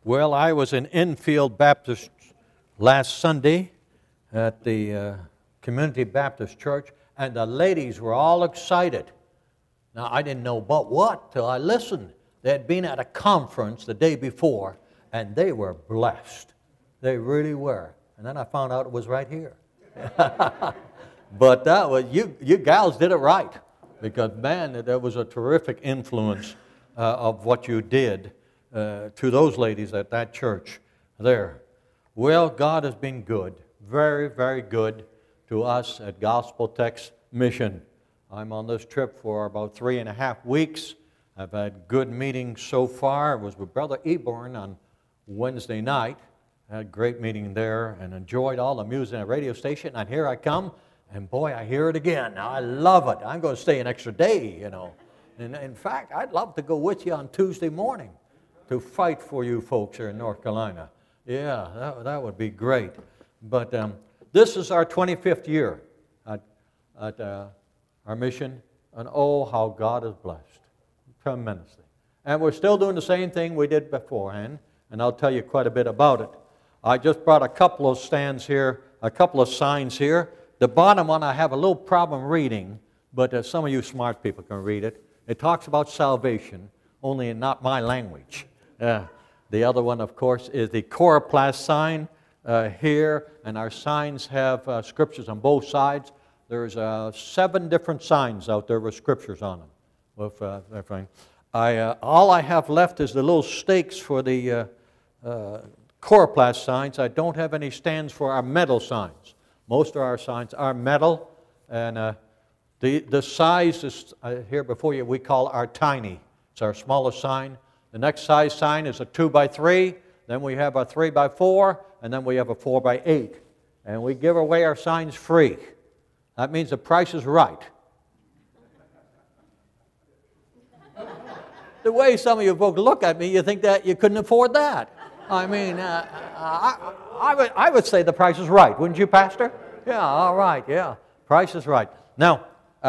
Well, I was in Enfield Baptist last Sunday at the Community Baptist Church, and the ladies were all excited. Now, I didn't know about what till I listened. They had been at a conference the day before, and they were blessed. They really were. And then I found out it was right here. But that was, you gals did it right, because, man, there was a terrific influence of what you did to those ladies at that church there. Well, God has been good, very, very good to us at Gospel Text Mission. I'm on this trip for about 3.5 weeks. I've had good meetings so far. I was with Brother Eborn on Wednesday night. I had a great meeting there and enjoyed all the music at the radio station. And here I come, and boy, I hear it again. Now, I love it. I'm going to stay an extra day, you know. And in fact, I'd love to go with you on Tuesday morning to fight for you folks here in North Carolina. Yeah, that would be great. But this is our 25th year at our mission, and oh, how God has blessed tremendously. And we're still doing the same thing we did beforehand, and I'll tell you quite a bit about it. I just brought a couple of stands here, a couple of signs here. The bottom one I have a little problem reading, but some of you smart people can read it. It talks about salvation, only in not my language. The other one, of course, is the Coroplast sign here, and our signs have scriptures on both sides. There's 7 different signs out there with scriptures on them. With everything. All I have left is the little stakes for the Coroplast signs. I don't have any stands for our metal signs. Most of our signs are metal, and the size is here before you we call our tiny. It's our smallest sign. The next size sign is a 2x3. Then we have a 3x4, and then we have a 4x8. And we give away our signs free. That means the price is right. The way some of you folks look at me, you think that you couldn't afford that. I mean, I would say the price is right, wouldn't you, Pastor? Yeah, all right, yeah. Price is right. Now,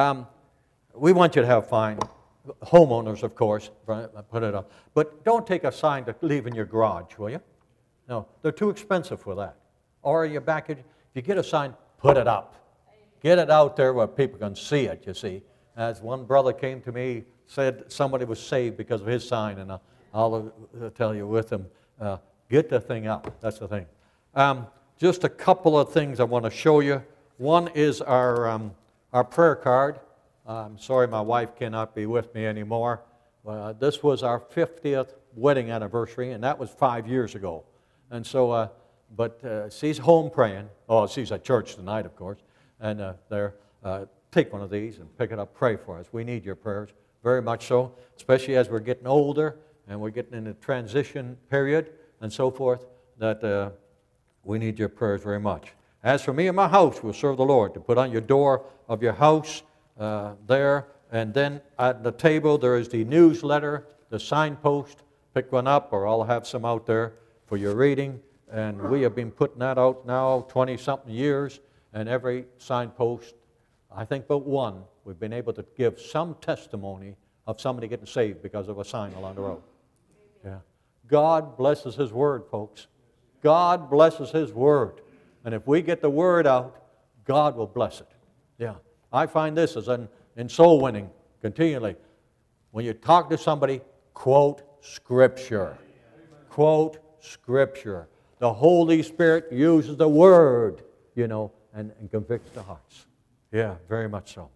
we want you to have fun. Homeowners, of course, put it up. But don't take a sign to leave in your garage, will you? No, they're too expensive for that. Or you back it. If you get a sign, put it up. Get it out there where people can see it, you see. As one brother came to me, said somebody was saved because of his sign, and I'll tell you with him, get the thing up. That's the thing. Just a couple of things I want to show you. One is our prayer card. I'm sorry my wife cannot be with me anymore. This was our 50th wedding anniversary, and that was 5 years ago. And so, she's home praying. Oh, she's at church tonight, of course. And take one of these and pick it up, pray for us. We need your prayers, very much so, especially as we're getting older and we're getting in a transition period and so forth, that we need your prayers very much. As for me and my house, we'll serve the Lord. To put on your door of your house there, and then at the table there is the newsletter, the signpost. Pick one up, or I'll have some out there for your reading. And we have been putting that out now 20-something years, and every signpost, I think but one, we've been able to give some testimony of somebody getting saved because of a sign along the road. Yeah. God blesses His Word, folks. God blesses His Word. And if we get the Word out, God will bless it. Yeah. I find this as in soul winning continually. When you talk to somebody, quote Scripture. Quote Scripture. The Holy Spirit uses the Word, you know, and convicts the hearts. Yeah, very much so.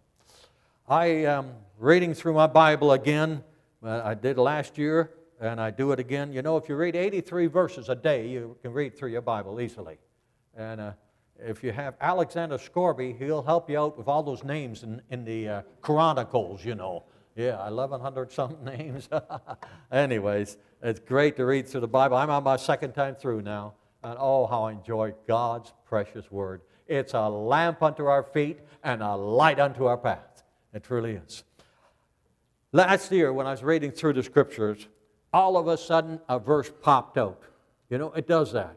I am reading through my Bible again. I did last year, and I do it again. You know, if you read 83 verses a day, you can read through your Bible easily. And if you have Alexander Scorby, he'll help you out with all those names in the Chronicles, you know. Yeah, 1,100-something names. Anyways, it's great to read through the Bible. I'm on my second time through now, and oh, how I enjoy God's precious Word. It's a lamp unto our feet and a light unto our path. It truly is. Last year, when I was reading through the Scriptures, all of a sudden a verse popped out. You know, it does that.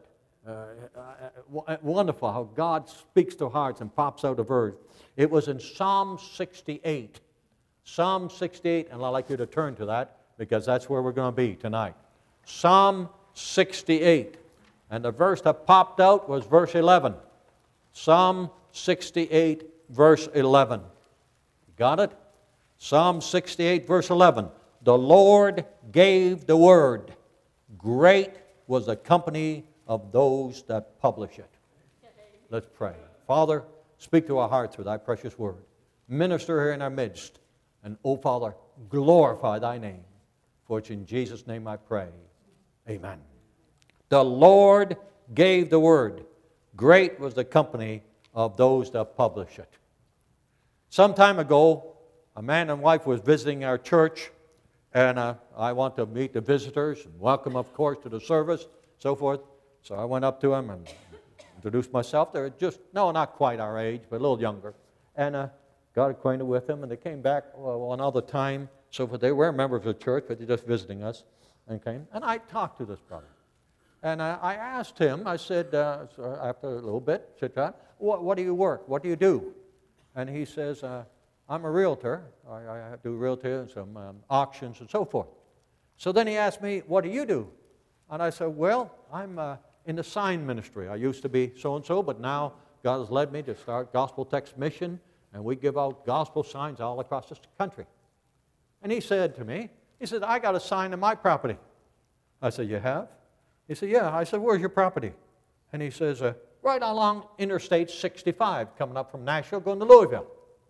Wonderful how God speaks to hearts and pops out a verse. It was in Psalm 68. Psalm 68, and I'd like you to turn to that because that's where we're going to be tonight. Psalm 68. And the verse that popped out was verse 11. Psalm 68, verse 11. Got it? Psalm 68, verse 11. The Lord gave the word. Great was the company of those that publish it. Let's pray. Father, speak to our hearts with thy precious word. Minister here in our midst. And, oh Father, glorify thy name. For it's in Jesus' name I pray. Amen. The Lord gave the word. Great was the company of those that publish it. Some time ago, a man and wife was visiting our church, and I want to meet the visitors and welcome, of course, to the service, so forth. So I went up to them and introduced myself. They were just, no, not quite our age, but a little younger. And got acquainted with them, and they came back another time. So they were members of the church, but they're just visiting us, and came. And I talked to this brother. And I asked him, I said, after a little bit, sit down, what do you work? What do you do? And he says, I'm a realtor. I do realty and some auctions and so forth. So then he asked me, what do you do? And I said, well, I'm in the sign ministry. I used to be so-and-so, but now God has led me to start Gospel Text Mission, and we give out gospel signs all across this country. And he said to me, he said, I got a sign on my property. I said, you have? He said, yeah. I said, where's your property? And he says, right along Interstate 65, coming up from Nashville, going to Louisville.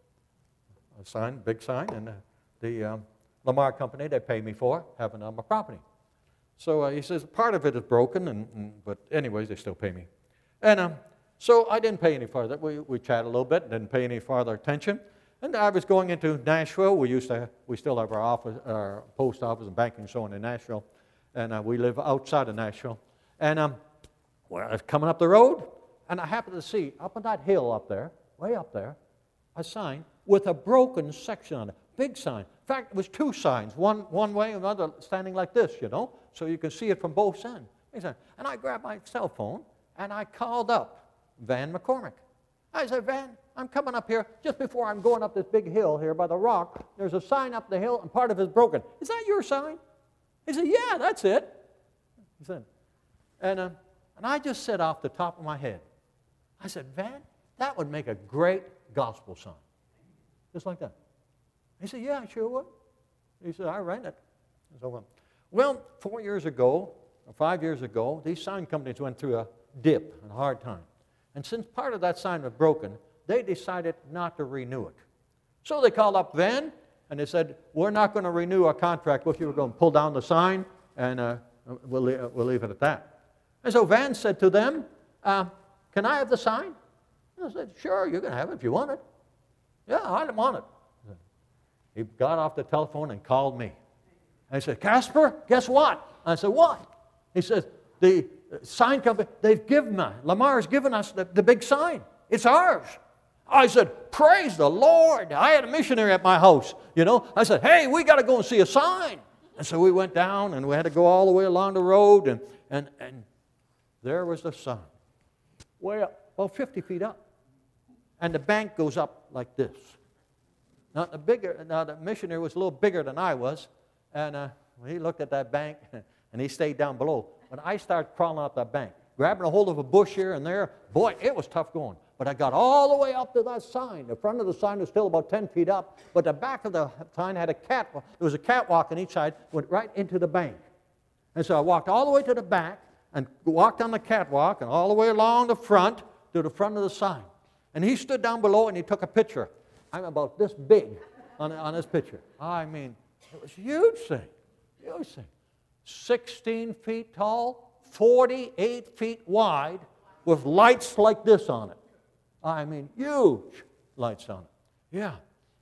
A sign, big sign, and the Lamar Company, they pay me for having it on my property. So he says, part of it is broken, but anyways, they still pay me. And so I didn't pay any further. We chatted a little bit, didn't pay any further attention. And I was going into Nashville. We still have our office, our post office and banking and so on in Nashville. And we live outside of Nashville. And I was coming up the road, and I happened to see up on that hill up there, way up there, a sign with a broken section on it. Big sign. In fact, it was two signs, one way and another standing like this, you know, so you can see it from both ends. And I grabbed my cell phone, and I called up Van McCormick. I said, Van, I'm coming up here. Just before I'm going up this big hill here by the rock, there's a sign up the hill, and part of it is broken. Is that your sign? He said, yeah, that's it. He said, and I just said off the top of my head, I said, Van, that would make a great gospel sign. Just like that. He said, yeah, I sure would. He said, I rent it. So, well, 4 years ago, or 5 years ago, these sign companies went through a dip, a hard time. And since part of that sign was broken, they decided not to renew it. So they called up Van, and they said, we're not going to renew our contract with you. We're going to pull down the sign, and we'll leave it at that. And so Van said to them, can I have the sign? And I said, sure, you can have it if you want it. Yeah, I want it. He got off the telephone and called me. And he said, Casper, guess what? I said, what? He says, the sign company, Lamar's given us the big sign. It's ours. I said, praise the Lord. I had a missionary at my house, you know. I said, hey, we got to go and see a sign. And so we went down, and we had to go all the way along the road, and there was the sign. Way up, about 50 feet up. And the bank goes up like this. Now the missionary was a little bigger than I was, and he looked at that bank, and he stayed down below. But I started crawling up that bank, grabbing a hold of a bush here and there. Boy, it was tough going. But I got all the way up to that sign. The front of the sign was still about 10 feet up, but the back of the sign had a catwalk. There was a catwalk on each side, went right into the bank. And so I walked all the way to the back and walked on the catwalk and all the way along the front to the front of the sign. And he stood down below and he took a picture. I'm about this big on this picture. I mean, it was a huge thing, huge thing. 16 feet tall, 48 feet wide, with lights like this on it. I mean, huge lights on it. Yeah.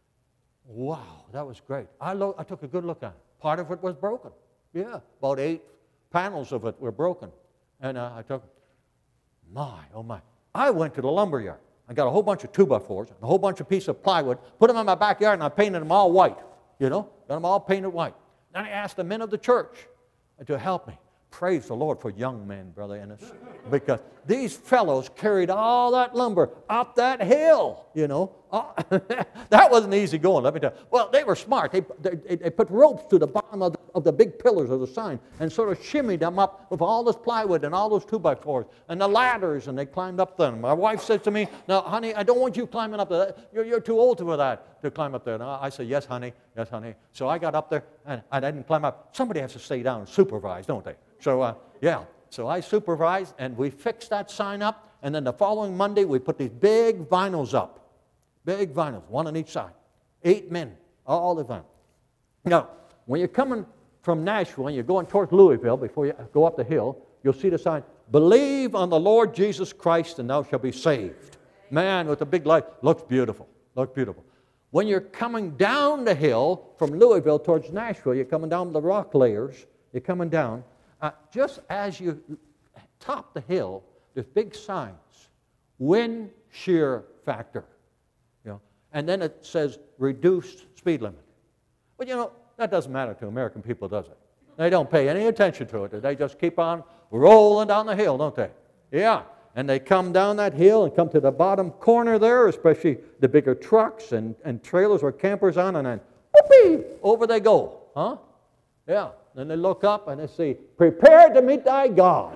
Wow, that was great. I took a good look at it. Part of it was broken. Yeah, about 8 panels of it were broken. And I took, my, oh my. I went to the lumber yard. I got a whole bunch of 2x4s, and a whole bunch of pieces of plywood, put them in my backyard, and I painted them all white. You know, got them all painted white. Then I asked the men of the church to help me. Praise the Lord for young men, Brother Ennis, because these fellows carried all that lumber up that hill, you know, Oh, that wasn't easy going, let me tell you. Well, they were smart. They put ropes to the bottom of the big pillars of the sign and sort of shimmied them up with all this plywood and all those 2x4s and the ladders, and they climbed up them. My wife said to me, "Now, honey, I don't want you climbing up there. You're too old for that, to climb up there." And I said, yes, honey. So I got up there, and I didn't climb up. Somebody has to stay down and supervise, don't they? So, yeah. So I supervised, and we fixed that sign up, and then the following Monday, we put these big vinyls up. Big vinyls, one on each side. 8 men, all the vinyls. Now, when you're coming from Nashville and you're going towards Louisville, before you go up the hill, you'll see the sign, "Believe on the Lord Jesus Christ and thou shalt be saved." Man, with the big light, looks beautiful, looks beautiful. When you're coming down the hill from Louisville towards Nashville, you're coming down the rock layers, you're coming down, just as you top the hill, there's big signs, wind shear factor. And then it says reduced speed limit. But you know, that doesn't matter to American people, does it? They don't pay any attention to it. They just keep on rolling down the hill, don't they? Yeah. And they come down that hill and come to the bottom corner there, especially the bigger trucks and trailers or campers on, and then whoopee, over they go. Huh? Yeah. Then they look up and they say, "Prepare to meet thy God."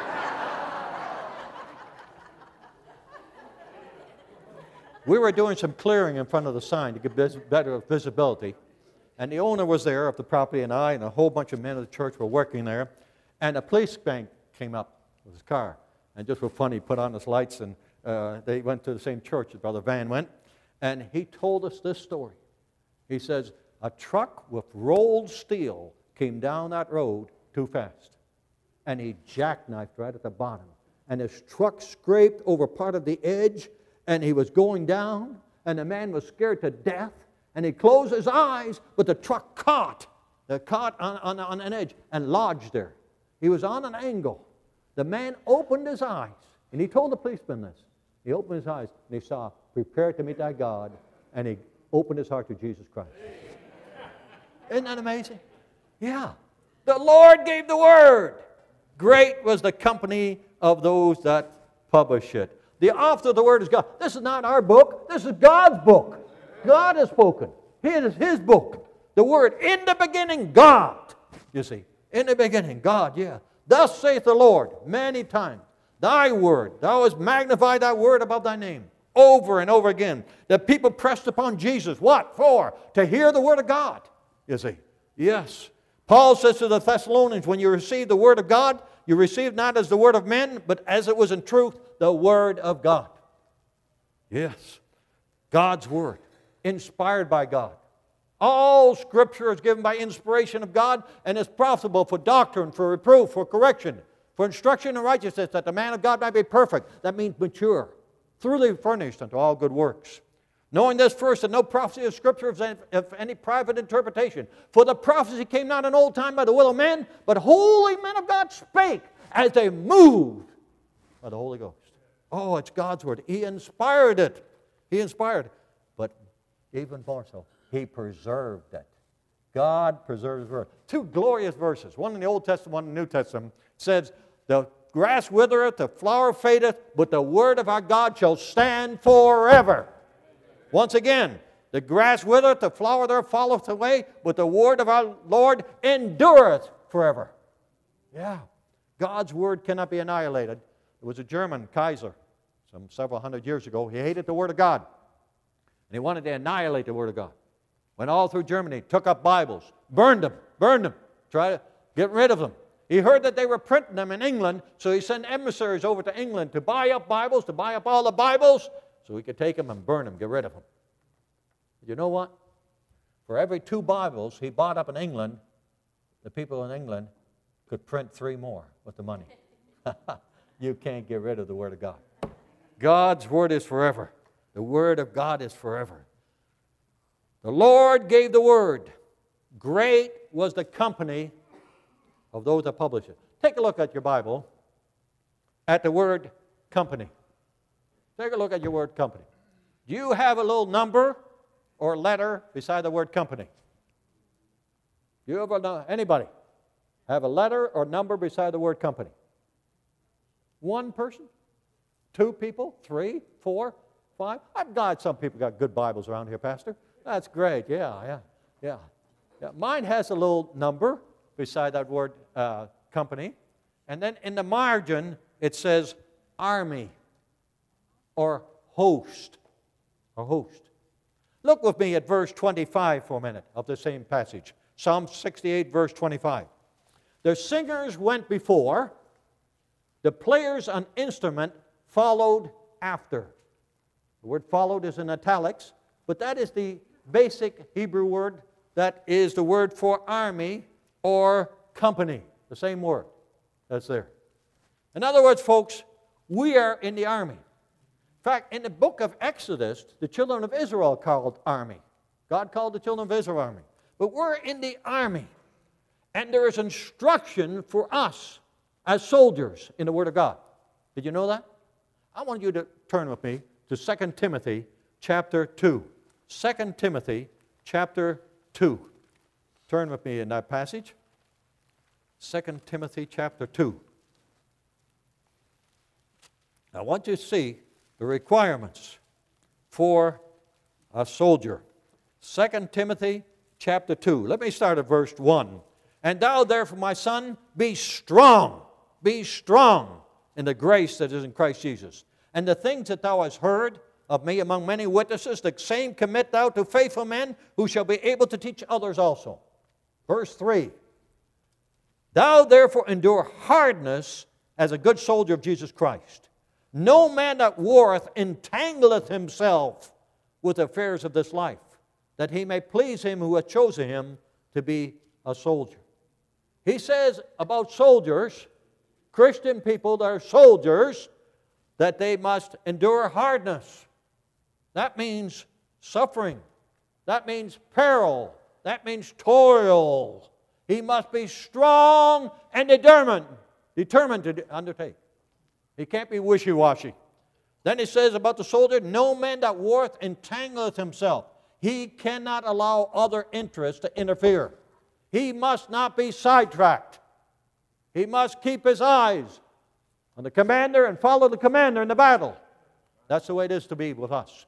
We were doing some clearing in front of the sign to get better visibility. And the owner was there of the property, and I and a whole bunch of men of the church were working there. And a police bank came up with his car. And just for fun, he put on his lights, and they went to the same church as Brother Van went. And he told us this story. He says, a truck with rolled steel came down that road too fast. And he jackknifed right at the bottom. And his truck scraped over part of the edge, and he was going down, and the man was scared to death, and he closed his eyes, but the truck caught on an edge and lodged there. He was on an angle. The man opened his eyes, and he told the policeman this. He opened his eyes, and he saw, "Prepare to meet thy God," and he opened his heart to Jesus Christ. Isn't that amazing? Yeah. The Lord gave the word. Great was the company of those that publish it. The author of the word is God. This is not our book. This is God's book. God has spoken. It is His book. The word, in the beginning, God. You see, in the beginning, God, yeah. Thus saith the Lord, many times, thy word, thou hast magnified thy word above thy name. Over and over again. The people pressed upon Jesus. What for? To hear the word of God. You see, yes. Paul says to the Thessalonians, when you receive the word of God, you receive not as the word of men, but as it was in truth, the word of God. Yes. God's word. Inspired by God. All Scripture is given by inspiration of God and is profitable for doctrine, for reproof, for correction, for instruction in righteousness, that the man of God might be perfect. That means mature, thoroughly furnished unto all good works. Knowing this first, that no prophecy of Scripture is of any private interpretation. For the prophecy came not in old time by the will of men, but holy men of God spake as they moved by the Holy Ghost. Oh, it's God's word. He inspired it. He inspired it. But even more so, He preserved it. God preserves His word. Two glorious verses. One in the Old Testament, one in the New Testament. Says, the grass withereth, the flower fadeth, but the word of our God shall stand forever. Once again, the grass withereth, the flower thereof falleth away, but the word of our Lord endureth forever. Yeah. God's word cannot be annihilated. There was a German Kaiser some several hundred years ago. He hated the word of God. And he wanted to annihilate the word of God. Went all through Germany, took up Bibles, burned them, tried to get rid of them. He heard that they were printing them in England, so he sent emissaries over to England to buy up Bibles, to buy up all the Bibles, so he could take them and burn them, get rid of them. You know what? For every 2 Bibles he bought up in England, the people in England could print 3 more with the money. You can't get rid of the Word of God. God's Word is forever. The Word of God is forever. The Lord gave the Word. Great was the company of those that publish it. Take a look at your Bible, at the word company. Take a look at your word company. Do you have a little number or letter beside the word company? Do you ever, anybody, have a letter or number beside the word company? 1 person? 2 people? 3? 4? 5? I'm glad some people got good Bibles around here, Pastor. That's great. Yeah. Mine has a little number beside that word company. And then in the margin, it says army or host. Or host. Look with me at verse 25 for a minute of the same passage. Psalm 68, verse 25. The singers went before, the players on instrument followed after. The word followed is in italics, but that is the basic Hebrew word that is the word for army or company. The same word that's there. In other words, folks, we are in the army. In fact, in the book of Exodus, the children of Israel called army. God called the children of Israel army. But we're in the army. And there is instruction for us as soldiers in the Word of God. Did you know that? I want you to turn with me to 2 Timothy chapter 2. 2 Timothy chapter 2. Turn with me in that passage. 2 Timothy chapter 2. I want you to see the requirements for a soldier. 2 Timothy chapter 2. Let me start at verse 1. And thou therefore, my son, be strong in the grace that is in Christ Jesus. And the things that thou hast heard of me among many witnesses, the same commit thou to faithful men who shall be able to teach others also. Verse 3. Thou therefore endure hardness as a good soldier of Jesus Christ. No man that warreth entangleth himself with the affairs of this life, that he may please him who hath chosen him to be a soldier. He says about soldiers, Christian people that are soldiers, that they must endure hardness. That means suffering. That means peril. That means toil. He must be strong and determined to undertake. He can't be wishy-washy. Then he says about the soldier, no man that warreth entangleth himself. He cannot allow other interests to interfere. He must not be sidetracked. He must keep his eyes on the commander and follow the commander in the battle. That's the way it is to be with us.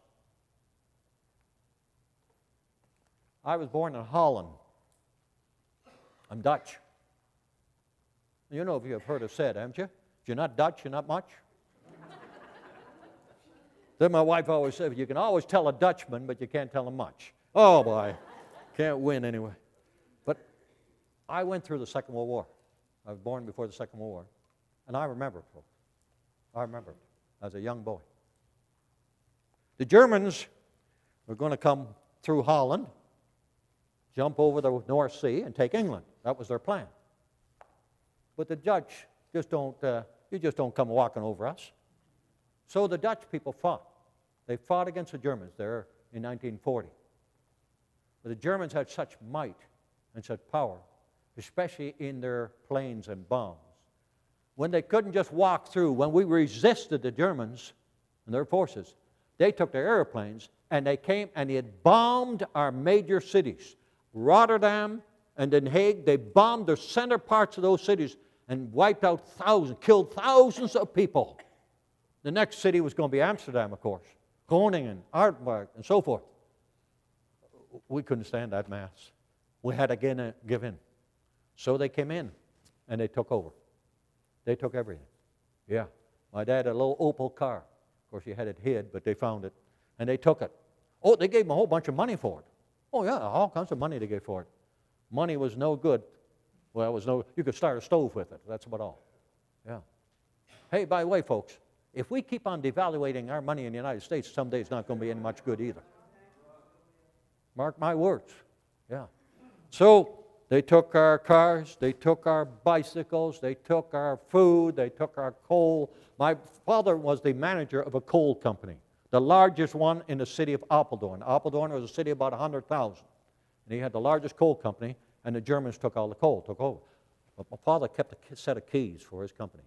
I was born in Holland. I'm Dutch. You know, if you have heard it said, haven't you? If you're not Dutch, you're not much. Then my wife always said, you can always tell a Dutchman, but you can't tell him much. Oh, boy. Can't win anyway. But I went through the Second World War. I was born before the Second World War. And I remember it, folks. I remember it as a young boy. The Germans were going to come through Holland, jump over the North Sea, and take England. That was their plan. But the Dutch just don't come walking over us. So the Dutch people fought. They fought against the Germans there in 1940. But the Germans had such might and such power, especially in their planes and bombs. When they couldn't just walk through, when we resisted the Germans and their forces, they took their airplanes and they came and they had bombed our major cities. Rotterdam and Den Haag, they bombed the center parts of those cities and wiped out thousands, killed thousands of people. The next city was going to be Amsterdam, of course. Groningen, Aardvark, and so forth. We couldn't stand that mass. We had to give in. So they came in and they took over. They took everything. Yeah. My dad had a little Opel car. Of course, he had it hid, but they found it. And they took it. Oh, they gave him a whole bunch of money for it. Oh, yeah, all kinds of money they gave for it. Money was no good. Well, it was no, you could start a stove with it. That's about all. Yeah. Hey, by the way, folks, if we keep on devaluating our money in the United States, someday it's not going to be any much good either. Mark my words. Yeah. So they took our cars, they took our bicycles, they took our food, they took our coal. My father was the manager of a coal company, the largest one in the city of Apeldoorn. Apeldoorn was a city of about 100,000. And he had the largest coal company, and the Germans took all the coal, took over. But my father kept a set of keys for his company.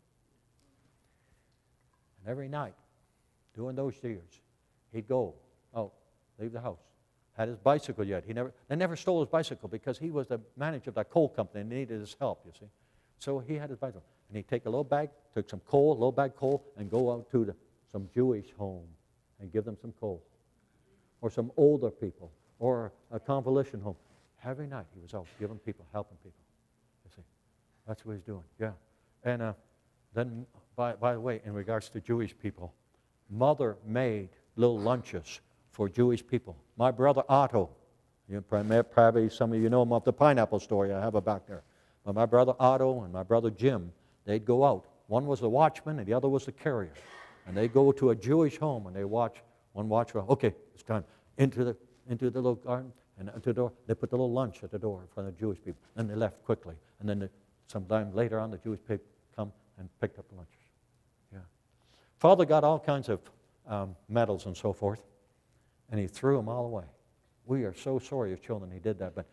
And every night, during those years, he'd go out, leave the house. Had his bicycle yet. They never stole his bicycle because he was the manager of that coal company and needed his help, you see. So he had his bicycle. And he'd take a little bag, took some coal, a little bag of coal, and go out to some Jewish home and give them some coal. Or some older people, or a convalescent home. Every night he was out giving people, helping people. You see, that's what he's doing, yeah. And then, by the way, in regards to Jewish people, Mother made little lunches for Jewish people. My brother Otto, probably some of you know him off the pineapple story I have it back there. But my brother Otto and my brother Jim, they'd go out. One was the watchman and the other was the carrier. And they'd go to a Jewish home and they watch, one watchman, okay, it's time, into the little garden and to the door. They put the little lunch at the door in front of the Jewish people. Then they left quickly. And then sometime later on, the Jewish people come and picked up the lunches. Yeah. Father got all kinds of medals and so forth, and he threw them all away. We are so sorry as children he did that, but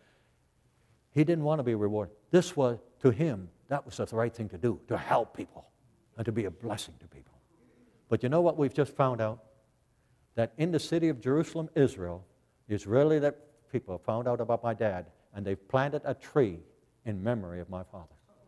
he didn't want to be rewarded. This was, to him, that was the right thing to do, to help people and to be a blessing to people. But you know what we've just found out? That in the city of Jerusalem, Israel, Israeli people found out about my dad, and they've planted a tree in memory of my father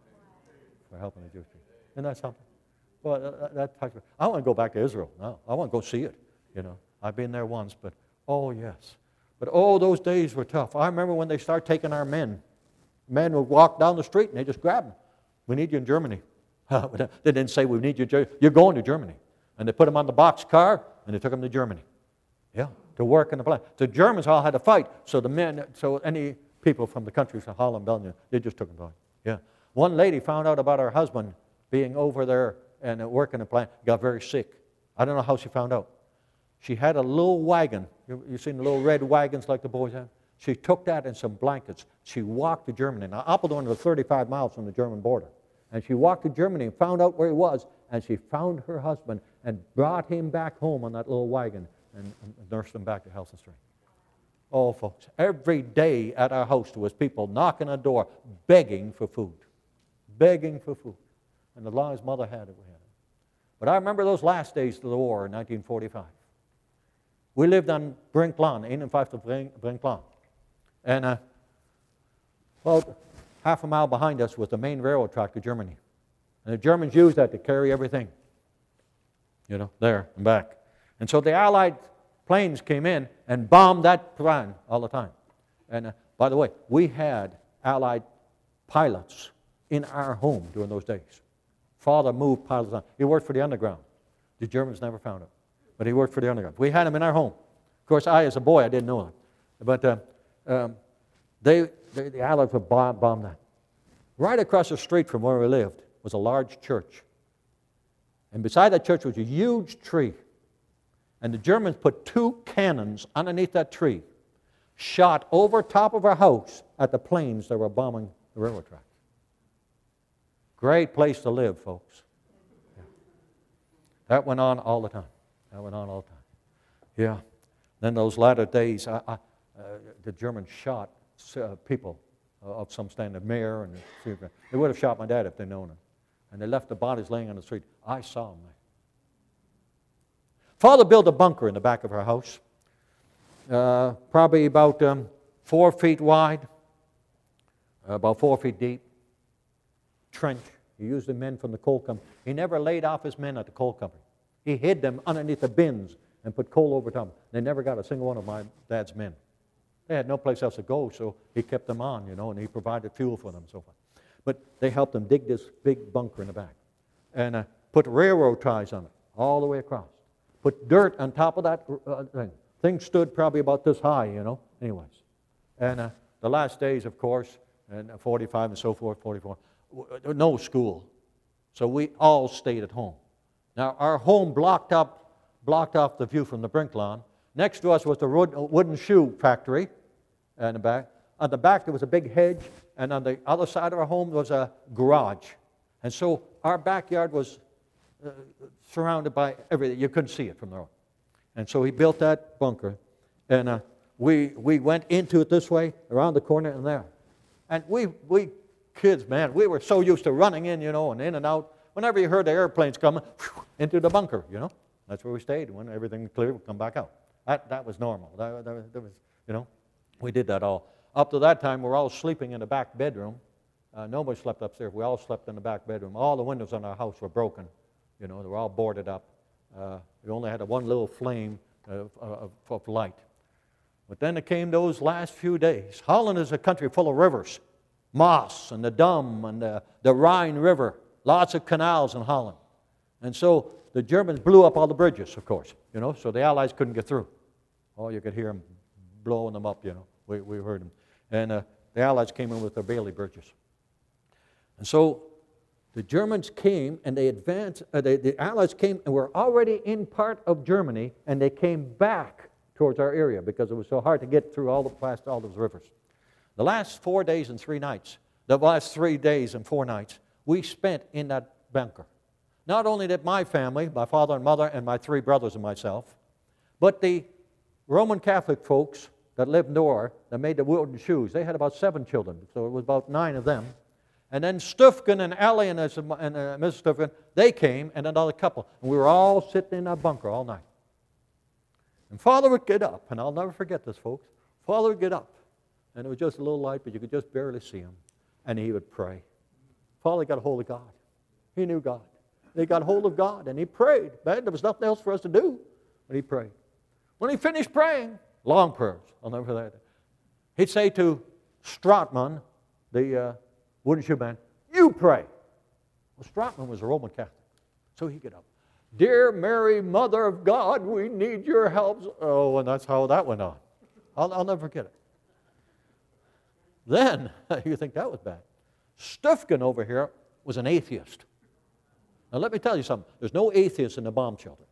for helping the Jewish people. Isn't that something? Well, I want to go back to Israel now. I want to go see it. You know, I've been there once, but oh yes. But oh, those days were tough. I remember when they started taking our men. Men would walk down the street and they just grab them. We need you in Germany. They didn't say we need you in Germany. You're going to Germany. And they put them on the box car and they took them to Germany. Yeah, to work in the plant. The Germans all had to fight. So the men, so any people from the countries of Holland, Belgium, they just took them down. Yeah. One lady found out about her husband being over there and working in the plant, got very sick. I don't know how she found out. She had a little wagon. You've seen the little red wagons like the boys have? She took that and some blankets. She walked to Germany. Now, Apeldoorn was 35 miles from the German border. And she walked to Germany and found out where he was, and she found her husband and brought him back home on that little wagon and nursed him back to health and strength. Oh, folks, every day at our house there was people knocking on the door, begging for food. Begging for food. And as long as Mother had it, we had it. But I remember those last days of the war in 1945. We lived on Brinklaan, 51 Brinklaan. And well, half a mile behind us was the main railroad track to Germany. And the Germans used that to carry everything, you know, there and back. And so the Allied planes came in and bombed that plan all the time. And by the way, we had Allied pilots in our home during those days. Father moved pilots on. He worked for the underground. The Germans never found him. But he worked for the underground. We had him in our home. Of course, as a boy, I didn't know him. But the Allies would bomb that. Right across the street from where we lived was a large church. And beside that church was a huge tree. And the Germans put 2 cannons underneath that tree, shot over top of our house at the planes that were bombing the railroad tracks. Great place to live, folks. Yeah. That went on all the time. That went on all the time. Yeah. Then those latter days, the Germans shot people of some standard, mayor, and they would have shot my dad if they'd known him. And they left the bodies laying on the street. I saw them there. Father built a bunker in the back of our house, probably about 4 feet wide, about 4 feet deep. Trench. He used the men from the coal company. He never laid off his men at the coal company. He hid them underneath the bins and put coal over top. They never got a single one of my dad's men. They had no place else to go, so he kept them on, you know, and he provided fuel for them and so forth. But they helped him dig this big bunker in the back and put railroad ties on it all the way across. Put dirt on top of that thing. Thing stood probably about this high, you know, anyways. And the last days, of course, and 45 and so forth, 44, no school. So we all stayed at home. Now, our home blocked off the view from the Brinklaan. Next to us was the wooden shoe factory in the back. On the back, there was a big hedge, and on the other side of our home was a garage. And so our backyard was surrounded by everything. You couldn't see it from the road. And so he built that bunker, and we went into it this way, around the corner and there. And we kids, man, we were so used to running in, you know, and in and out. Whenever you heard the airplanes coming, into the bunker, you know. That's where we stayed. When everything was clear, we'd come back out. That was normal. That was, you know, we did that all. Up to that time, we were all sleeping in the back bedroom. Nobody slept upstairs. We all slept in the back bedroom. All the windows in our house were broken. You know, they were all boarded up. We only had one little flame of light. But then it came those last few days. Holland is a country full of rivers. Maas and the Dam and the Rhine River. Lots of canals in Holland. And so the Germans blew up all the bridges, of course, so the Allies couldn't get through. Oh, you could hear them blowing them up, We heard them. And the Allies came in with their Bailey bridges. And so the Germans came and they advanced, the Allies came and were already in part of Germany, and they came back towards our area because it was so hard to get through past all those rivers. The last 4 days and 3 nights, the last 3 days and 4 nights, we spent in that bunker. Not only did my family, my father and mother and my 3 brothers and myself, but the Roman Catholic folks that lived north, that made the wooden shoes, they had about 7 children, so it was about 9 of them. And then Stufkin and Ellie and Mrs. Stufkin, they came, and another couple. And we were all sitting in that bunker all night. And Father would get up, and I'll never forget this, folks. Father would get up, and it was just a little light, but you could just barely see him. And he would pray. Father got a hold of God. He knew God. He got hold of God, and he prayed. Man, there was nothing else for us to do, but he prayed. When he finished praying, long prayers, I'll never forget that. He'd say to Stratman, the wooden shoe man, "You pray." Well, Stratman was a Roman Catholic, so he'd get up. "Dear Mary, Mother of God, we need your help." Oh, and that's how that went on. I'll never forget it. Then, you think that was bad. Stufkin over here was an atheist. Now let me tell you something. There's no atheists in the bomb shelter.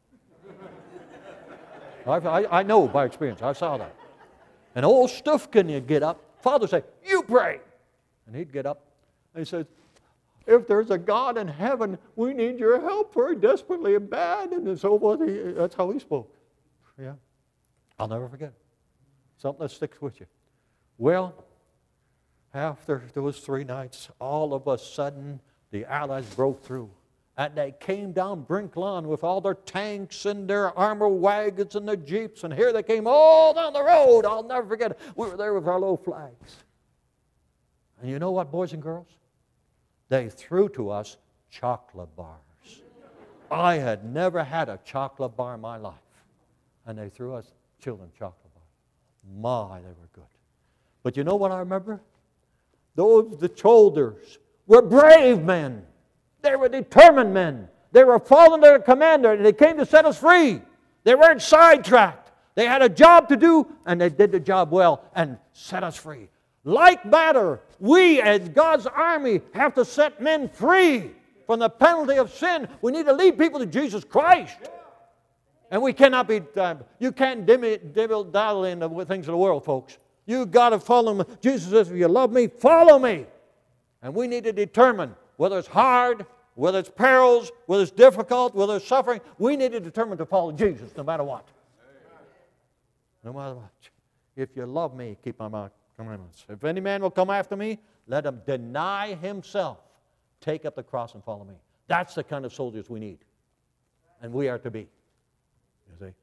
I know by experience. I saw that. And old Stufkin would get up. Father would say, "You pray." And he'd get up. And he said, "If there's a God in heaven, we need your help very desperately and bad." And so forth. That's how he spoke. Yeah. I'll never forget it. Something that sticks with you. Well, after those 3 nights, all of a sudden, the Allies broke through. And they came down Brink Lawn with all their tanks and their armor wagons and their jeeps. And here they came all down the road. I'll never forget it. We were there with our little flags. And you know what, boys and girls? They threw to us chocolate bars. I had never had a chocolate bar in my life. And they threw us children chocolate bars. My, they were good. But you know what I remember? The soldiers were brave men. They were determined men. They were following their commander, and they came to set us free. They weren't sidetracked. They had a job to do, and they did the job well and set us free. Like matter, we as God's army have to set men free from the penalty of sin. We need to lead people to Jesus Christ. And we cannot be, you can't dabble in the things of the world, folks. You've got to follow him. Jesus says, "If you love me, follow me." And we need to determine whether it's hard, whether it's perils, whether it's difficult, whether it's suffering, we need to determine to follow Jesus no matter what. No matter what. "If you love me, keep my commandments. If any man will come after me, let him deny himself, take up the cross and follow me." That's the kind of soldiers we need. And we are to be. You see?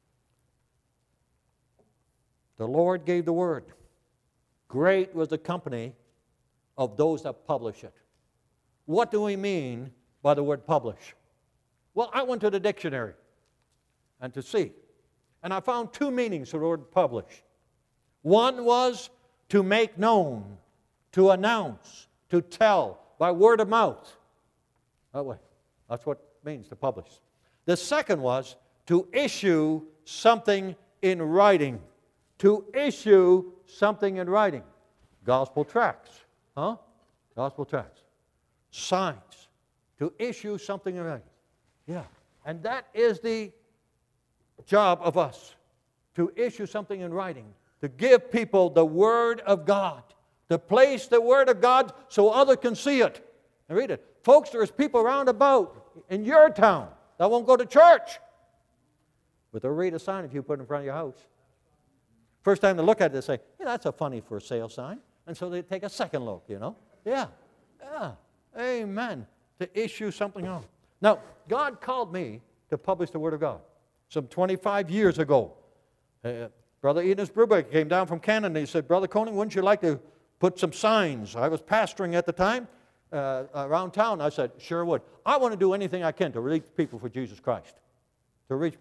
The Lord gave the word. Great was the company of those that publish it. What do we mean by the word publish? Well, I went to the dictionary and to see. And I found 2 meanings for the word publish. One was to make known, to announce, to tell, by word of mouth. That way. That's what it means to publish. The second was to issue something in writing. To issue something in writing. Gospel tracts. Huh? Gospel tracts. Signs. To issue something in writing. Yeah. And that is the job of us. To issue something in writing. To give people the Word of God. To place the Word of God so others can see it. And read it. Folks, there's people round about in your town that won't go to church. But they'll read a sign if you put it in front of your house. First time they look at it, they say, "Yeah, that's a funny for sale sign." And so they take a second look, Yeah. Yeah. Amen. To issue something on. Now, God called me to publish the Word of God some 25 years ago. Brother Enos Brubeck came down from Canada and he said, "Brother Koning, wouldn't you like to put some signs?" I was pastoring at the time around town. I said, "Sure would. I want to do anything I can to reach people for Jesus Christ." To reach people.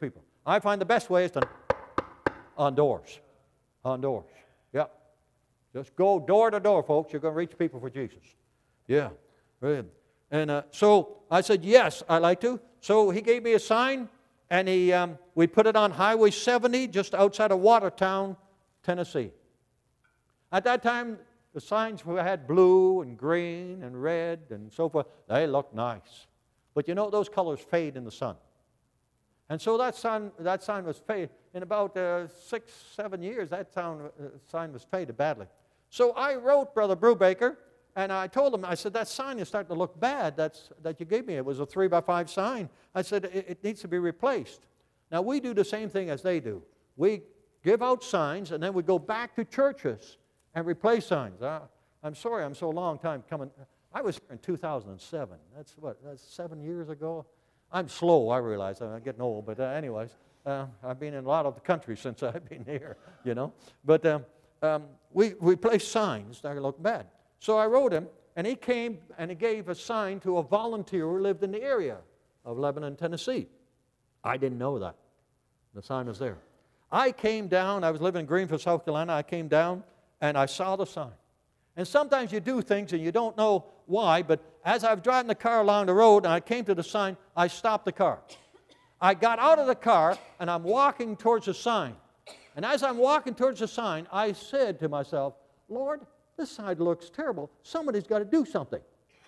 I find the best way is to on doors. On doors. Yeah. Just go door to door, folks. You're going to reach people for Jesus. Yeah. Brilliant. And so I said, yes, I'd like to. So he gave me a sign, and we put it on Highway 70 just outside of Watertown, Tennessee. At that time, the signs had blue and green and red and so forth. They looked nice. But you know, those colors fade in the sun. And so that sign was faded. In about 6, 7 years, that sign was faded badly. So I wrote Brother Brubaker, and I told him, I said, that sign is starting to look bad that you gave me. It was a 3x5 sign. I said, it needs to be replaced. Now, we do the same thing as they do. We give out signs, and then we go back to churches and replace signs. I'm sorry I'm so long time coming. I was here in 2007. That's 7 years ago. I'm slow, I realize. I'm getting old, but anyways, I've been in a lot of the country since I've been here, you know. But we replaced signs that look bad. So I wrote him, and he came and he gave a sign to a volunteer who lived in the area of Lebanon, Tennessee. I didn't know that. The sign was there. I came down. I was living in Greenville, South Carolina. I came down, and I saw the sign. And sometimes you do things and you don't know why, but as I was driving the car along the road and I came to the sign, I stopped the car. I got out of the car and I'm walking towards the sign. And as I'm walking towards the sign, I said to myself, Lord, this sign looks terrible. Somebody's got to do something.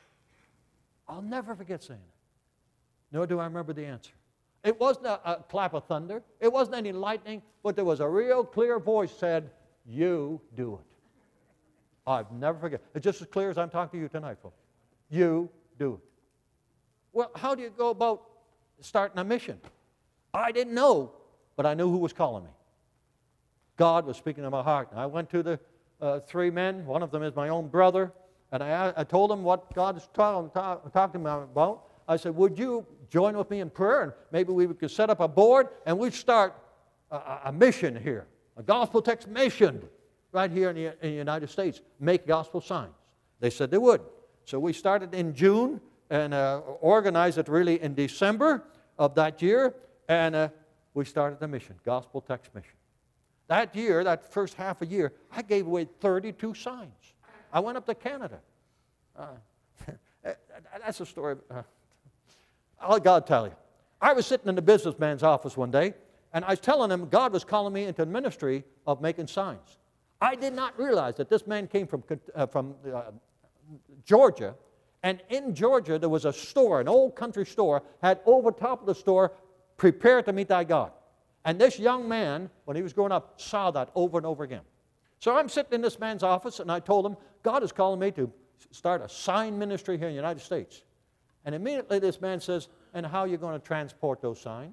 I'll never forget saying it. Nor do I remember the answer. It wasn't a clap of thunder. It wasn't any lightning, but there was a real clear voice said, you do it. I've never forget. It's just as clear as I'm talking to you tonight, folks. You do it. Well, how do you go about starting a mission? I didn't know, but I knew who was calling me. God was speaking to my heart. And I went to the 3 men. One of them is my own brother. And I told him what God is talking to me about. I said, would you join with me in prayer? And maybe we could set up a board and we'd start a mission here, a gospel text mission. Right here in the United States, make gospel signs. They said they would. So we started in June and organized it really in December of that year, and we started the mission, gospel text mission. That year, that first half a year, I gave away 32 signs. I went up to Canada. That's a story. I'll God tell you. I was sitting in the businessman's office one day, and I was telling him God was calling me into the ministry of making signs. I did not realize that this man came from Georgia, and in Georgia there was a store, an old country store, had over top of the store, prepare to meet thy God. And this young man, when he was growing up, saw that over and over again. So I'm sitting in this man's office, and I told him, God is calling me to start a sign ministry here in the United States. And immediately this man says, and how are you going to transport those signs?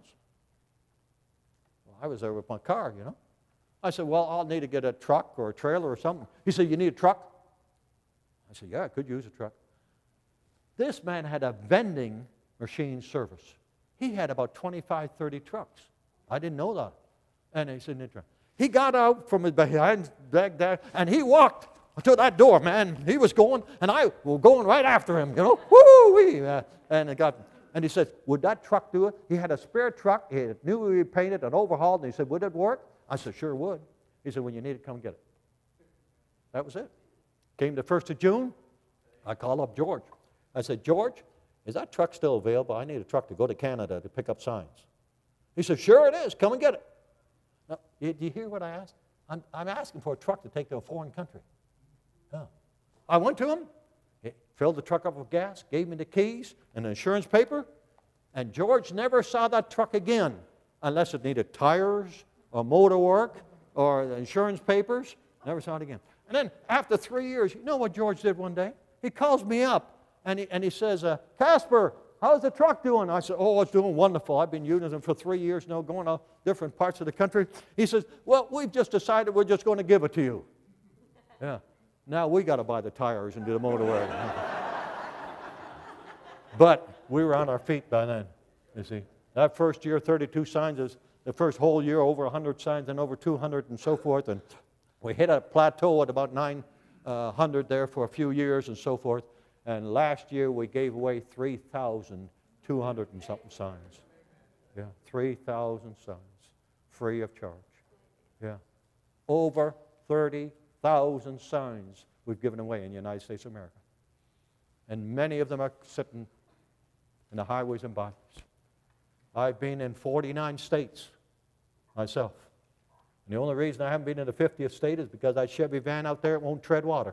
Well, I was there with my car, you know. I said, well, I'll need to get a truck or a trailer or something. He said, you need a truck? I said, yeah, I could use a truck. This man had a vending machine service. He had about 25, 30 trucks. I didn't know that. And he said, he got out from his behind bag there, and he walked to that door, man. He was going, and I was going right after him, you know. Woo-wee! And he said, would that truck do it? He had a spare truck. He had newly painted and overhauled, and he said, would it work? I said, sure would. He said, when you need it, come get it. That was it. Came the 1st of June. I called up George. I said, George, is that truck still available? I need a truck to go to Canada to pick up signs. He said, sure it is. Come and get it. Now, do you hear what I asked? I'm asking for a truck to take to a foreign country. Yeah. I went to him, filled the truck up with gas, gave me the keys and the insurance paper, and George never saw that truck again unless it needed tires or motor work or insurance papers. Never saw it again. And then after 3 years, you know what George did one day? He calls me up and he says, Casper, how's the truck doing? I said, oh, it's doing wonderful. I've been using it for 3 years now, going to different parts of the country. He says, well, we've just decided we're just going to give it to you. Yeah. Now we got to buy the tires and do the motor work. But we were on our feet by then, you see. That first year, 32 signs is the first whole year, over 100 signs and over 200 and so forth. And we hit a plateau at about 900 there for a few years and so forth. And last year we gave away 3,200 and something signs. Yeah, 3,000 signs, free of charge. Yeah. Over 30,000 signs we've given away in the United States of America. And many of them are sitting in the highways and byways. I've been in 49 states myself. And the only reason I haven't been in the 50th state is because that Chevy van out there won't tread water.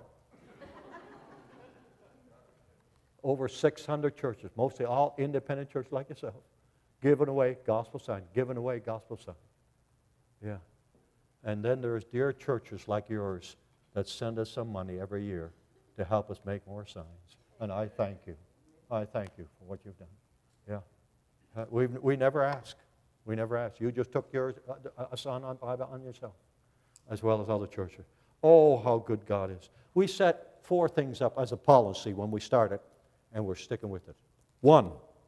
Over 600 churches, mostly all independent churches like yourself, giving away gospel signs, giving away gospel signs. Yeah. And then there's dear churches like yours that send us some money every year to help us make more signs. And I thank you. I thank you for what you've done. Yeah. We never ask. We never ask. You just took yours, a son on yourself, as well as other churches. Oh, how good God is. We set 4 things up as a policy when we started, and we're sticking with it. 1,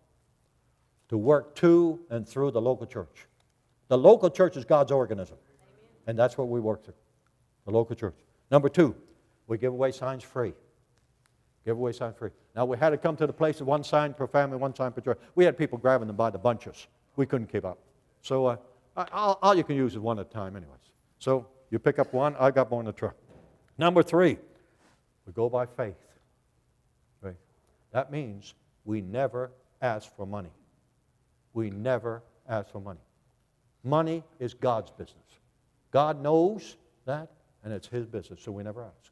to work to and through the local church. The local church is God's organism, and that's what we work through, the local church. Number 2, we give away signs free. Give away signs free. Now, we had to come to the place of 1 sign per family, 1 sign per church. We had people grabbing them by the bunches. We couldn't keep up. So all you can use is 1 at a time anyways. So you pick up 1, I got more in the truck. Number 3, we go by faith. Right? That means we never ask for money. We never ask for money. Money is God's business. God knows that, and it's His business, so we never ask.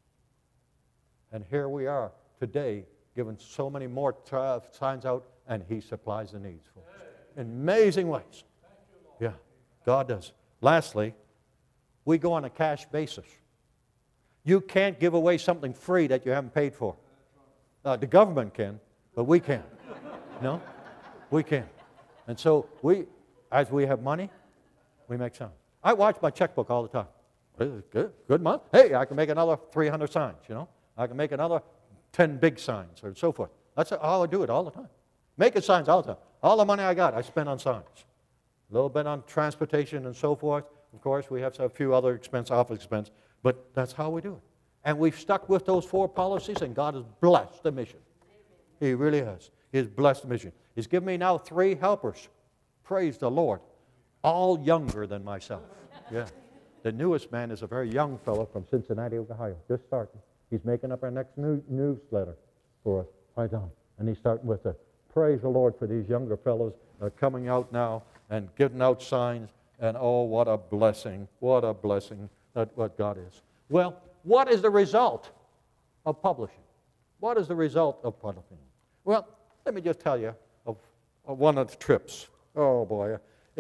And here we are today giving so many more signs out, and He supplies the needs for us in amazing ways. Yeah, God does. Lastly, we go on a cash basis. You can't give away something free that you haven't paid for. The government can, but we can't. No, we can't. And so as we have money, we make signs. I watch my checkbook all the time. Good month. Hey, I can make another 300 signs, you know. I can make another 10 big signs or so forth. That's how I do it all the time. Making signs all the time. All the money I got, I spend on signs. A little bit on transportation and so forth. Of course, we have a few other office expense, but that's how we do it. And we've stuck with those 4 policies, and God has blessed the mission. He really has. He has blessed the mission. He's given me now 3 helpers. Praise the Lord. All younger than myself. Yeah. The newest man is a very young fellow from Cincinnati, Ohio, just starting. He's making up our next newsletter for us right on. And he's starting with a praise the Lord for these younger fellows that are coming out now and giving out signs. And oh, what a blessing that what God is. Well, what is the result of publishing? What is the result of publishing? Well, let me just tell you of one of the trips. Oh, boy.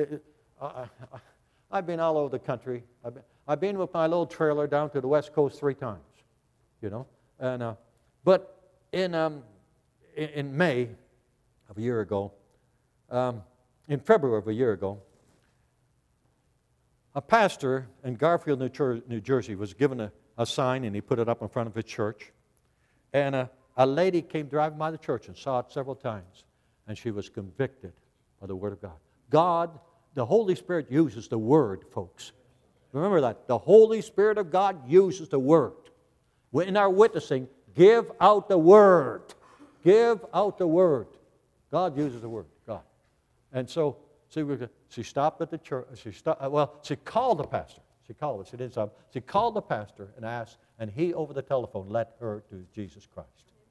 I've been all over the country. I've been with my little trailer down to the West Coast 3 times, you know. And but in May of a year ago, in February of a year ago, a pastor in Garfield, New Jersey, was given a sign, and he put it up in front of his church. And a lady came driving by the church and saw it several times, and she was convicted by the Word of God. God, the Holy Spirit uses the Word, folks. Remember that. The Holy Spirit of God uses the Word. In our witnessing, give out the Word. Give out the Word. God uses the Word. God. And so, she stopped at the church. She called the pastor. She called us. She did something. She called the pastor and asked, and he, over the telephone, led her to Jesus Christ.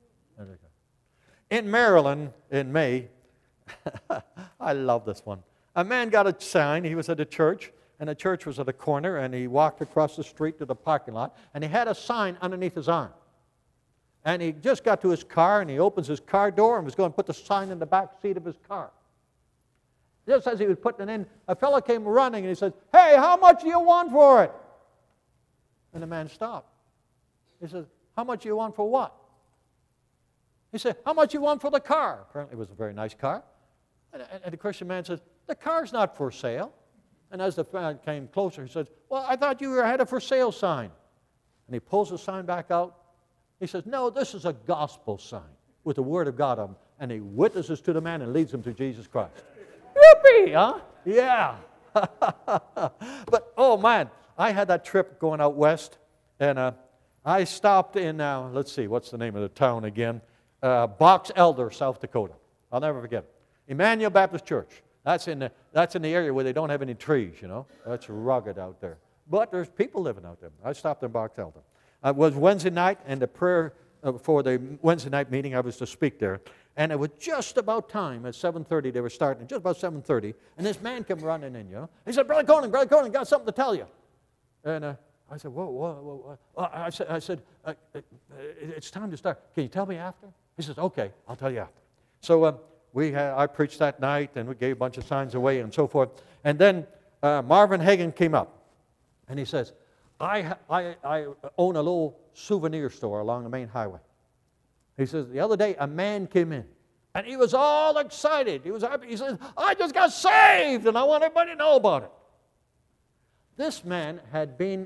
In Maryland, in May, I love this one. A man got a sign. He was at a church, and the church was at a corner, and he walked across the street to the parking lot, and he had a sign underneath his arm. And he just got to his car, and he opens his car door and was going to put the sign in the back seat of his car. Just as he was putting it in, a fellow came running, and he said, "Hey, how much do you want for it?" And the man stopped. He said, "How much do you want for what?" He said, "How much do you want for the car?" Apparently it was a very nice car. And the Christian man says, "The car's not for sale." And as the man came closer, he says, "Well, I thought you had a for sale sign." And he pulls the sign back out. He says, "No, this is a gospel sign with the Word of God on it." And he witnesses to the man and leads him to Jesus Christ. Yippee, huh? Yeah. But, oh, man, I had that trip going out west, and I stopped in, let's see, what's the name of the town again? Box Elder, South Dakota. I'll never forget it. Emmanuel Baptist Church. That's in the area where they don't have any trees, you know. That's rugged out there. But there's people living out there. I stopped in Box Elder. It was Wednesday night, and the prayer for the Wednesday night meeting, I was to speak there. And it was just about time. At 7:30, they were starting. Just about 7:30. And this man came running in, you know. He said, Brother Conan, got something to tell you. And I said, whoa. I said, it's time to start. Can you tell me after? He says, okay, I'll tell you after. So I preached that night, and we gave a bunch of signs away and so forth. And then Marvin Hagen came up. And he says, I own a little souvenir store along the main highway. He says, the other day a man came in, and he was all excited. He was happy. He says, I just got saved, and I want everybody to know about it. This man had been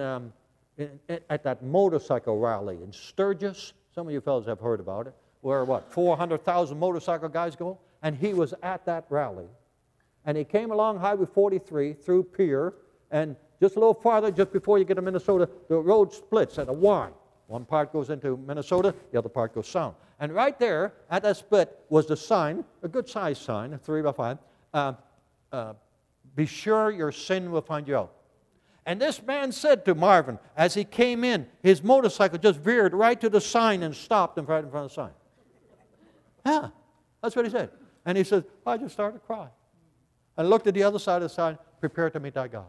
at that motorcycle rally in Sturgis. Some of you fellows have heard about it, where, 400,000 motorcycle guys go? And he was at that rally. And he came along Highway 43 through Pierre, and just a little farther, just before you get to Minnesota, the road splits at a Y. One part goes into Minnesota, the other part goes south. And right there, at that split, was the sign, a good-sized sign, a 3x5, be sure your sin will find you out. And this man said to Marvin, as he came in, his motorcycle just veered right to the sign and stopped right in front of the sign. Yeah, that's what he said. And he said, I just started to cry. I looked at the other side of the sign, prepare to meet thy God.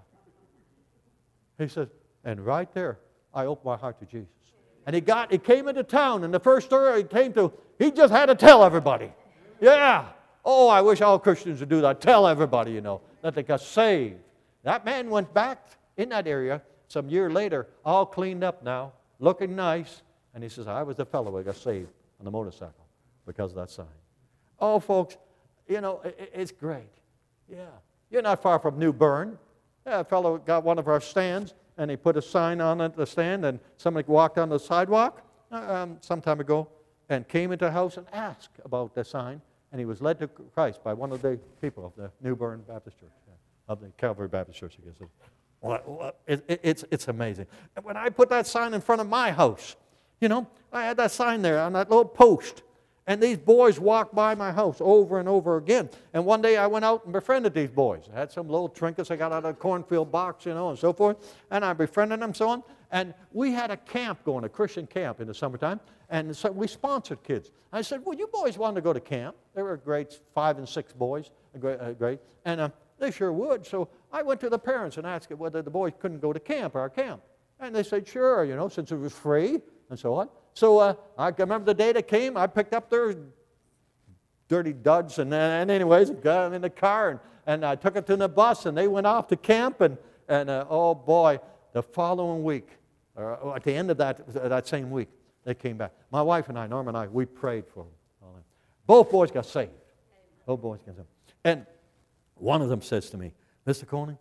He said, and right there, I opened my heart to Jesus. And he came into town, and the first store he came to, he just had to tell everybody. Yeah. Oh, I wish all Christians would do that. Tell everybody, you know, that they got saved. That man went back in that area some year later, all cleaned up now, looking nice. And he says, I was the fellow who got saved on the motorcycle because of that sign. Oh, folks, you know, it's great. Yeah. You're not far from New Bern. Yeah, a fellow got one of our stands, and he put a sign on the stand, and somebody walked on the sidewalk some time ago and came into the house and asked about the sign, and he was led to Christ by one of the people of the New Bern Baptist Church, of the Calvary Baptist Church, I guess. Well, it's amazing. And when I put that sign in front of my house, you know, I had that sign there on that little post, and these boys walked by my house over and over again. And one day I went out and befriended these boys. I had some little trinkets I got out of a cornfield box, you know, and so forth. And I befriended them, so on. And we had a camp going, a Christian camp in the summertime. And so we sponsored kids. I said, well, you boys wanted to go to camp. There were grades 5 and 6 boys, grade. And they sure would. So I went to the parents and asked whether the boys couldn't go to our camp. And they said, sure, you know, since it was free and so on. So I remember the day that came, I picked up their dirty duds, and anyways, got them in the car, and I took it to the bus, and they went off to camp, and oh boy, the following week, or at the end of that same week, they came back. My wife and I, Norma and I, we prayed for them. Both boys got saved. Both boys got saved. And one of them says to me, Mr. Conan,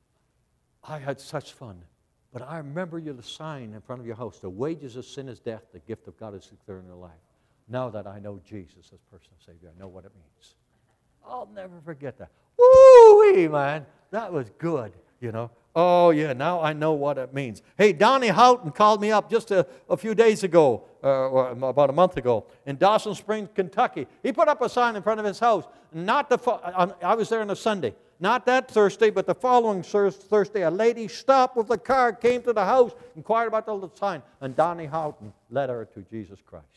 I had such fun. But I remember the sign in front of your house, the wages of sin is death, the gift of God is eternal life. Now that I know Jesus as personal Savior, I know what it means. I'll never forget that. Woo-wee, man. That was good, you know. Oh, yeah, now I know what it means. Hey, Donnie Houghton called me up just a few days ago, or about a month ago, in Dawson Springs, Kentucky. He put up a sign in front of his house. I was there on a Sunday. Not that Thursday, but the following Thursday, a lady stopped with the car, came to the house, inquired about the sign, and Donnie Houghton led her to Jesus Christ.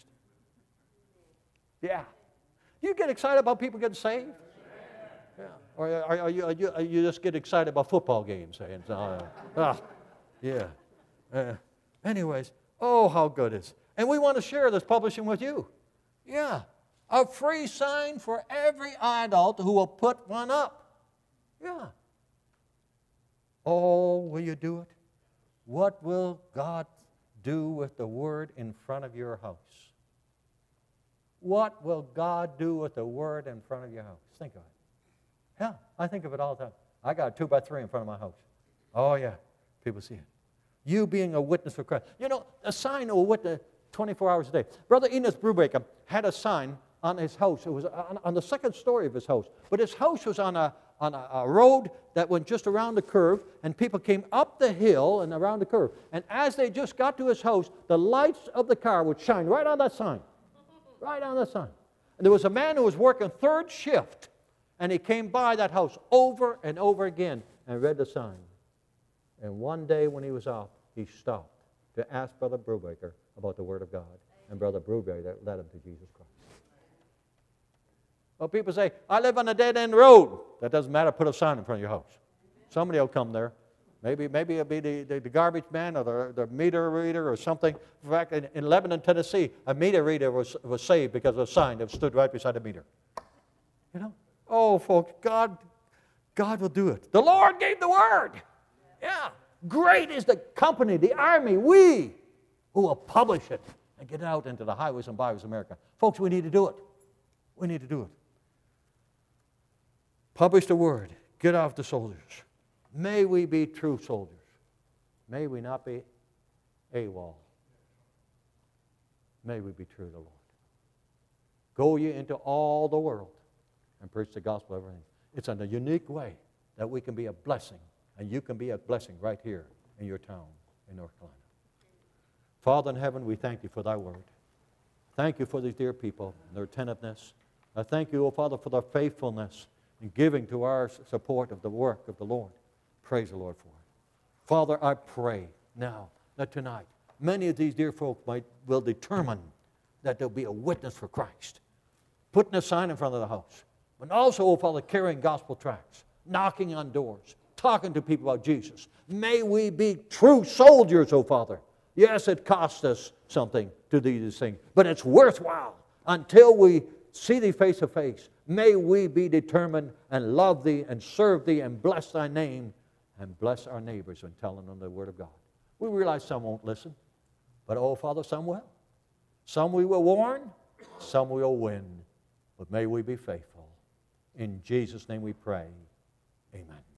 Yeah. Do you get excited about people getting saved? Yeah. Or are you just get excited about football games? Yeah. Anyways, oh, how good it is. And we want to share this publishing with you. Yeah. A free sign for every adult who will put one up. Yeah. Oh, will you do it? What will God do with the Word in front of your house? What will God do with the Word in front of your house? Think of it. Yeah, I think of it all the time. I got a 2x3 in front of my house. Oh, yeah. People see it. You being a witness for Christ. You know, a sign of a witness 24 hours a day. Brother Enos Brubaker had a sign on his house. It was on the second story of his house. But his house was on a road that went just around the curve, and people came up the hill and around the curve. And as they just got to his house, the lights of the car would shine right on that sign. Right on that sign. And there was a man who was working third shift, And he came by that house over and over again and read the sign. And one day when he was out, he stopped to ask Brother Brubaker about the Word of God. And Brother Brubaker led him to Jesus Christ. Well, people say, I live on a dead-end road. That doesn't matter. Put a sign in front of your house. Somebody will come there. Maybe it'll be the garbage man or the meter reader or something. In fact, in Lebanon, Tennessee, a meter reader was saved because of a sign that stood right beside the meter. You know? Oh, folks, God will do it. The Lord gave the Word. Yeah. Great is the company, the army, we who will publish it and get it out into the highways and byways of America. Folks, we need to do it. We need to do it. Publish the Word. Get off the soldiers. May we be true soldiers. May we not be AWOL. May we be true to the Lord. Go ye into all the world and preach the gospel of everything. It's in a unique way that we can be a blessing, and you can be a blessing right here in your town in North Carolina. Father in heaven, we thank you for thy word. Thank you for these dear people and their attentiveness. I thank you, O Father, for their faithfulness in giving to our support of the work of the Lord. Praise the Lord for it. Father, I pray now that tonight many of these dear folk will determine that there'll be a witness for Christ. Putting a sign in front of the house. But also, O Father, carrying gospel tracts, knocking on doors, talking to people about Jesus. May we be true soldiers, O Father. Yes, it costs us something to do these things, but it's worthwhile until we see thee face to face. May we be determined and love thee and serve thee and bless thy name and bless our neighbors and telling them the word of God. We realize some won't listen, but oh, Father, some will. Some we will warn, some we will win, but may we be faithful. In Jesus' name we pray. Amen.